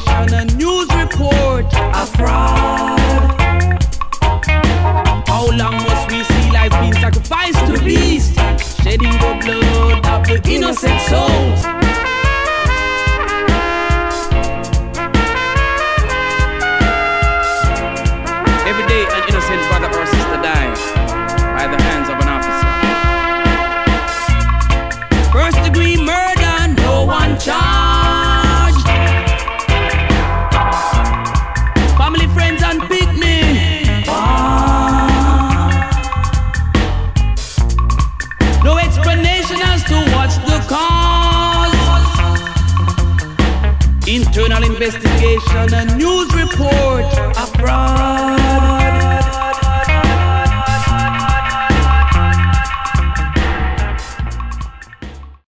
investigation, a news report, a fraud. How long must we see life being sacrificed to beasts, shedding the blood of the innocent souls? Every day an innocent brother or sister dies by the hands of an officer. First degree murder, no one charged. Family, friends and picnic. No explanation as to what's the cause. Internal investigation, a news report, a fraud.